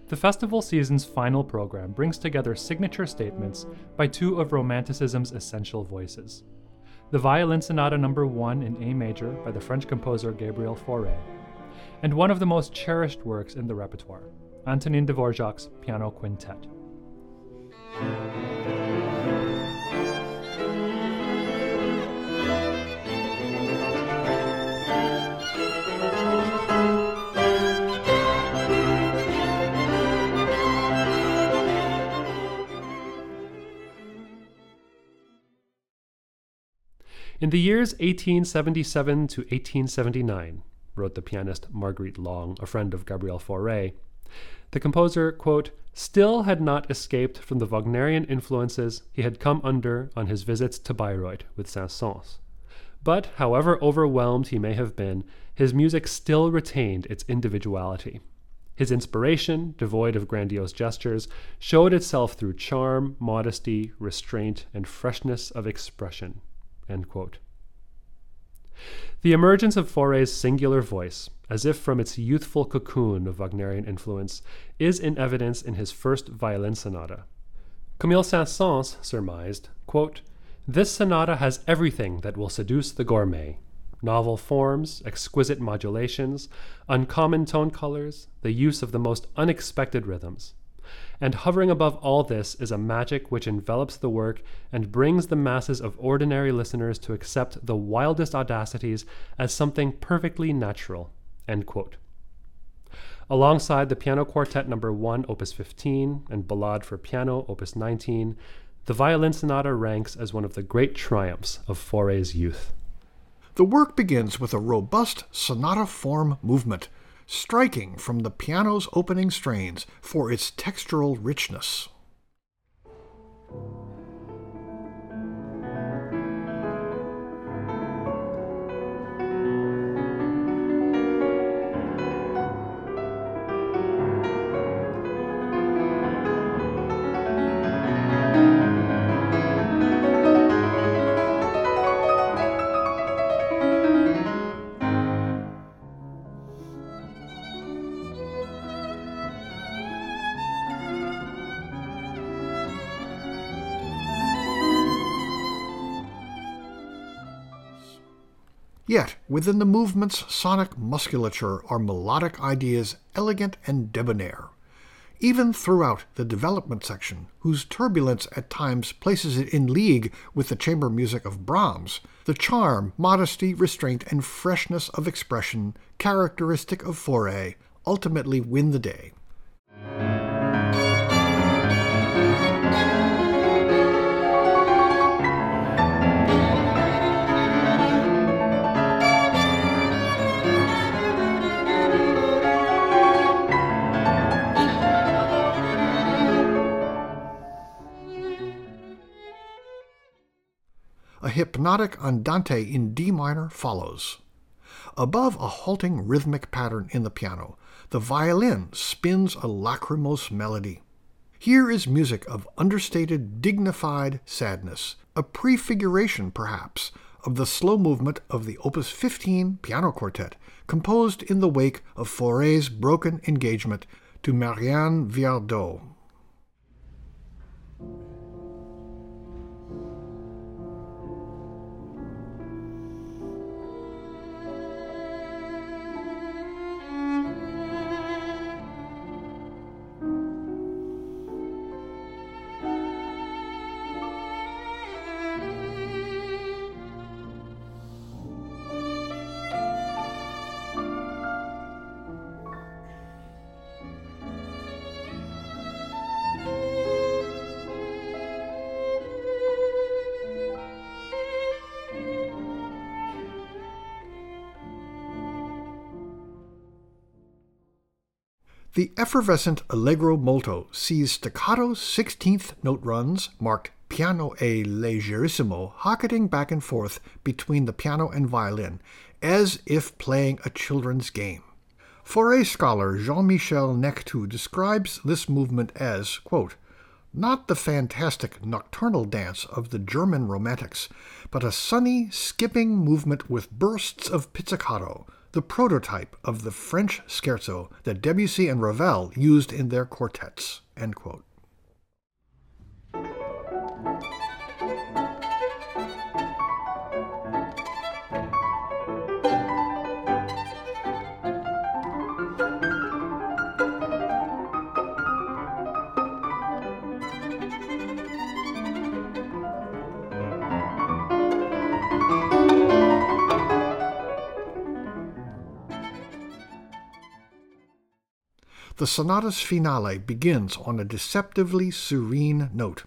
The festival season's final program brings together signature statements by two of Romanticism's essential voices: the Violin Sonata No. 1 in A major by the French composer Gabriel Fauré, and one of the most cherished works in the repertoire, Antonin Dvorak's Piano Quintet. In the years 1877 to 1879, wrote the pianist Marguerite Long, a friend of Gabriel Fauré, the composer, quote, still had not escaped from the Wagnerian influences he had come under on his visits to Bayreuth with Saint-Saëns. But, however overwhelmed he may have been, his music still retained its individuality. His inspiration, devoid of grandiose gestures, showed itself through charm, modesty, restraint, and freshness of expression. End quote. The emergence of Fauré's singular voice, as if from its youthful cocoon of Wagnerian influence, is in evidence in his first violin sonata. Camille Saint-Saëns surmised, quote, this sonata has everything that will seduce the gourmet: novel forms, exquisite modulations, uncommon tone colors, the use of the most unexpected rhythms. And hovering above all this is a magic which envelops the work and brings the masses of ordinary listeners to accept the wildest audacities as something perfectly natural. End quote. Alongside the Piano Quartet No. 1, Opus 15, and Ballade for Piano, Opus 19, the Violin Sonata ranks as one of the great triumphs of Fauré's youth. The work begins with a robust sonata form movement, striking from the piano's opening strains for its textural richness. Yet, within the movement's sonic musculature are melodic ideas elegant and debonair. Even throughout the development section, whose turbulence at times places it in league with the chamber music of Brahms, the charm, modesty, restraint, and freshness of expression characteristic of Fauré ultimately win the day. A hypnotic andante in D minor follows. Above a halting rhythmic pattern in the piano, the violin spins a lachrymose melody. Here is music of understated, dignified sadness, a prefiguration, perhaps, of the slow movement of the Opus 15 Piano Quartet, composed in the wake of Fauré's broken engagement to Marianne Viardot. The effervescent Allegro molto sees staccato 16th note runs, marked piano e leggerissimo, hocketing back and forth between the piano and violin, as if playing a children's game. Fauré scholar Jean-Michel Nectou describes this movement as, quote, not the fantastic nocturnal dance of the German romantics, but a sunny, skipping movement with bursts of pizzicato, the prototype of the French scherzo that Debussy and Ravel used in their quartets." End quote. The sonata's finale begins on a deceptively serene note.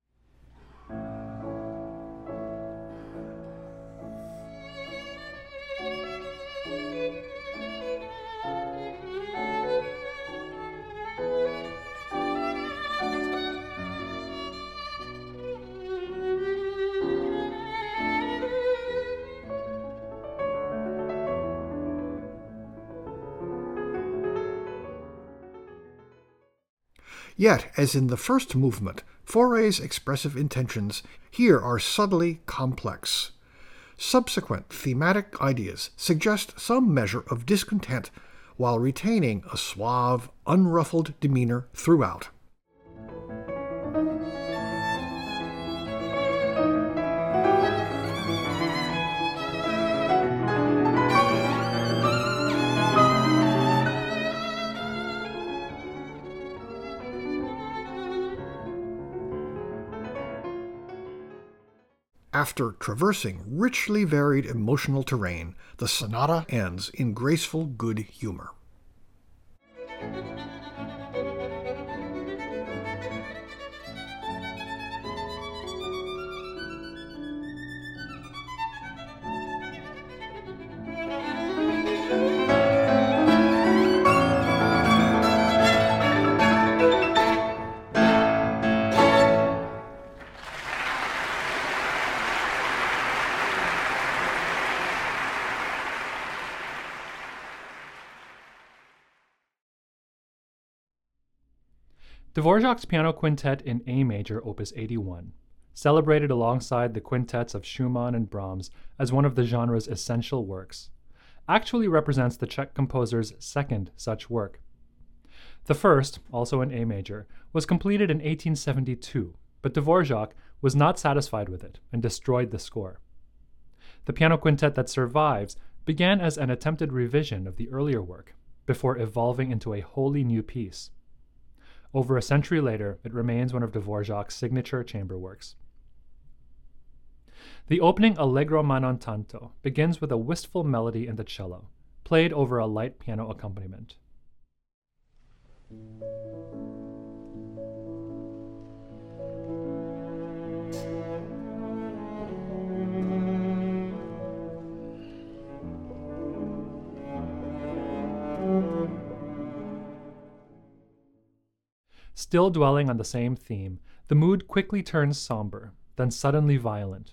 Yet, as in the first movement, Fauré's expressive intentions here are subtly complex. Subsequent thematic ideas suggest some measure of discontent while retaining a suave, unruffled demeanor throughout. After traversing richly varied emotional terrain, the sonata ends in graceful good humor. Dvorak's Piano Quintet in A major, Opus 81, celebrated alongside the quintets of Schumann and Brahms as one of the genre's essential works, actually represents the Czech composer's second such work. The first, also in A major, was completed in 1872, but Dvorak was not satisfied with it and destroyed the score. The piano quintet that survives began as an attempted revision of the earlier work, before evolving into a wholly new piece. Over a century later, it remains one of Dvorak's signature chamber works. The opening Allegro ma non tanto begins with a wistful melody in the cello, played over a light piano accompaniment. Still dwelling on the same theme, the mood quickly turns somber, then suddenly violent.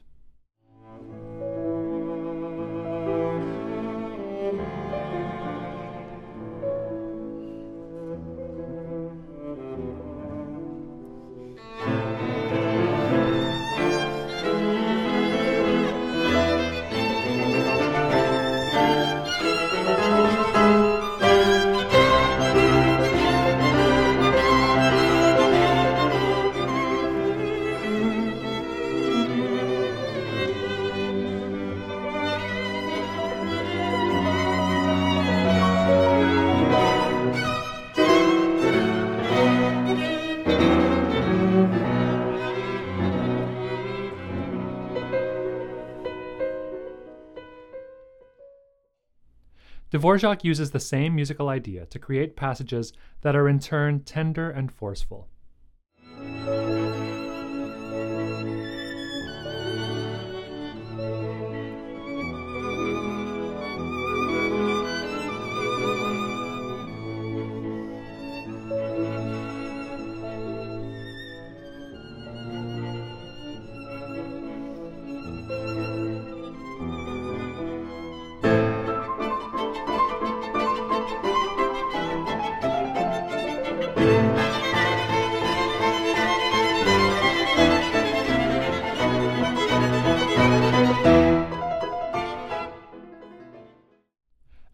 Dvorak uses the same musical idea to create passages that are in turn tender and forceful.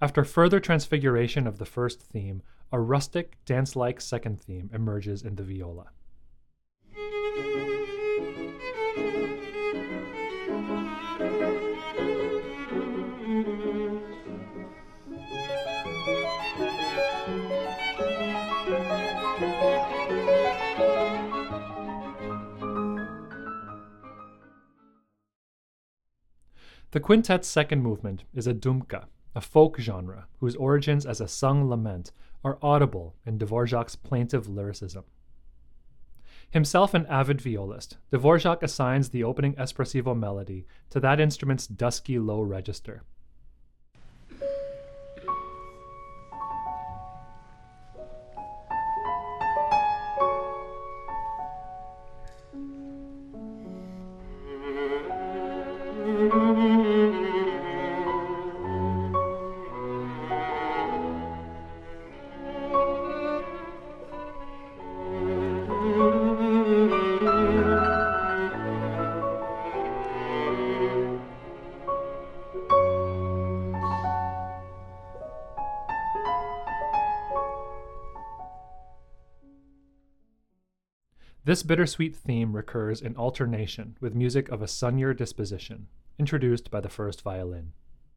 After further transfiguration of the first theme, a rustic, dance-like second theme emerges in the viola. The quintet's second movement is a dumka, a folk genre whose origins as a sung lament are audible in Dvorak's plaintive lyricism. Himself an avid violist, Dvorak assigns the opening espressivo melody to that instrument's dusky low register. This bittersweet theme recurs in alternation with music of a sunnier disposition, introduced by the first violin.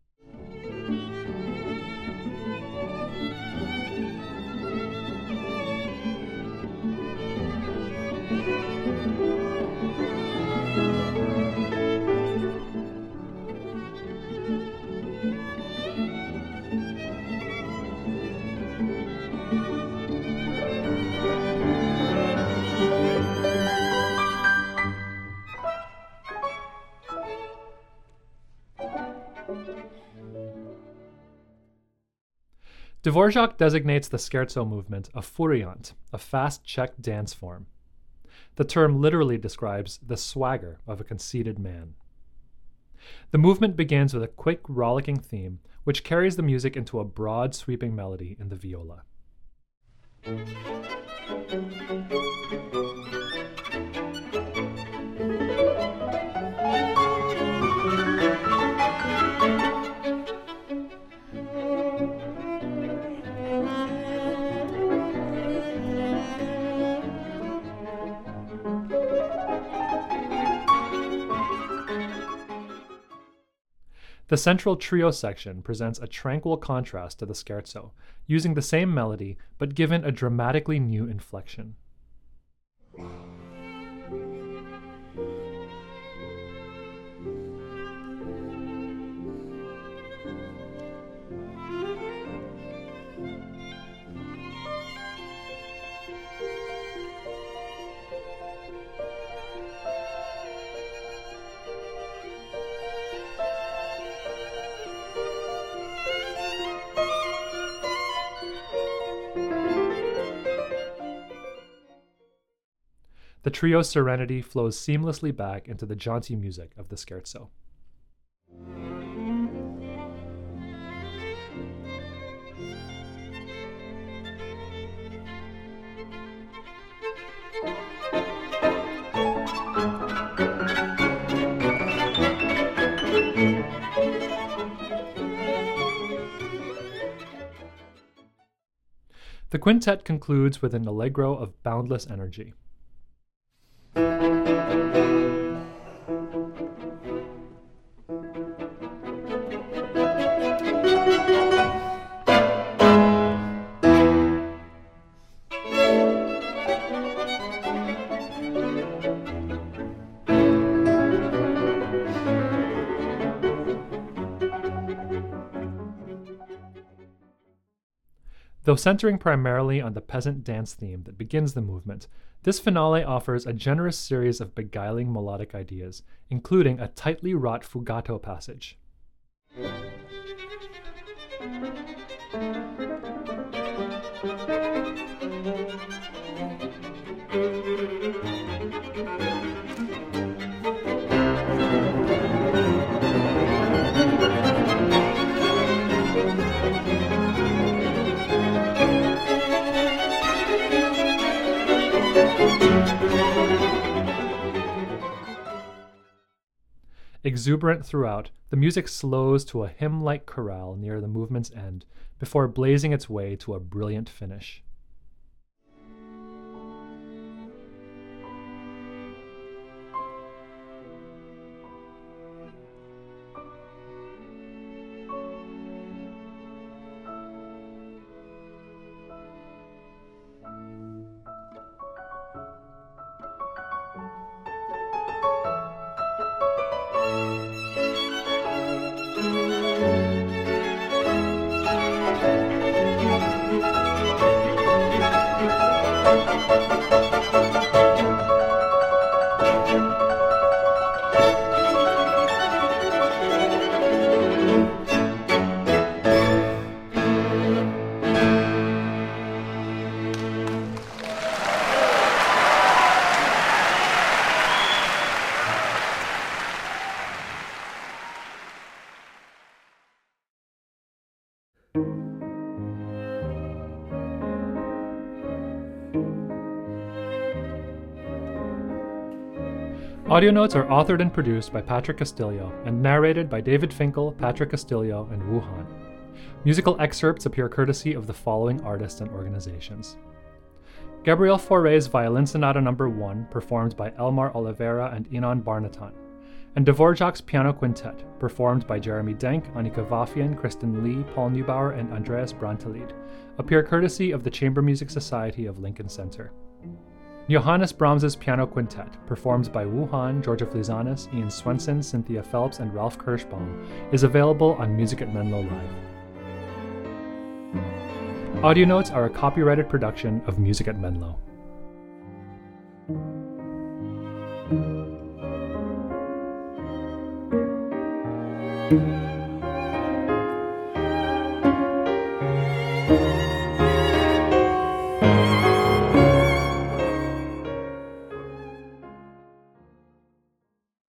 Dvorak designates the scherzo movement a furiant, a fast Czech dance form. The term literally describes the swagger of a conceited man. The movement begins with a quick, rollicking theme, which carries the music into a broad, sweeping melody in the viola. The central trio section presents a tranquil contrast to the scherzo, using the same melody but given a dramatically new inflection. The trio's serenity flows seamlessly back into the jaunty music of the scherzo. The quintet concludes with an allegro of boundless energy. Though centering primarily on the peasant dance theme that begins the movement, this finale offers a generous series of beguiling melodic ideas, including a tightly wrought fugato passage. Exuberant throughout, the music slows to a hymn-like chorale near the movement's end, before blazing its way to a brilliant finish. Audio notes are authored and produced by Patrick Castillo and narrated by David Finkel, Patrick Castillo, and Wu Han. Musical excerpts appear courtesy of the following artists and organizations: Gabriel Fauré's Violin Sonata No. 1, performed by Elmar Oliveira and Inon Barnatan, and Dvorak's Piano Quintet, performed by Jeremy Denk, Annika Vafian, Kristen Lee, Paul Neubauer, and Andreas Brantelid, appear courtesy of the Chamber Music Society of Lincoln Center. Johannes Brahms's Piano Quintet, performed by Wu Han, Georgia Flizanis, Ian Swenson, Cynthia Phelps, and Ralph Kirschbaum, is available on Music at Menlo Live. Audio notes are a copyrighted production of Music at Menlo. Thank you.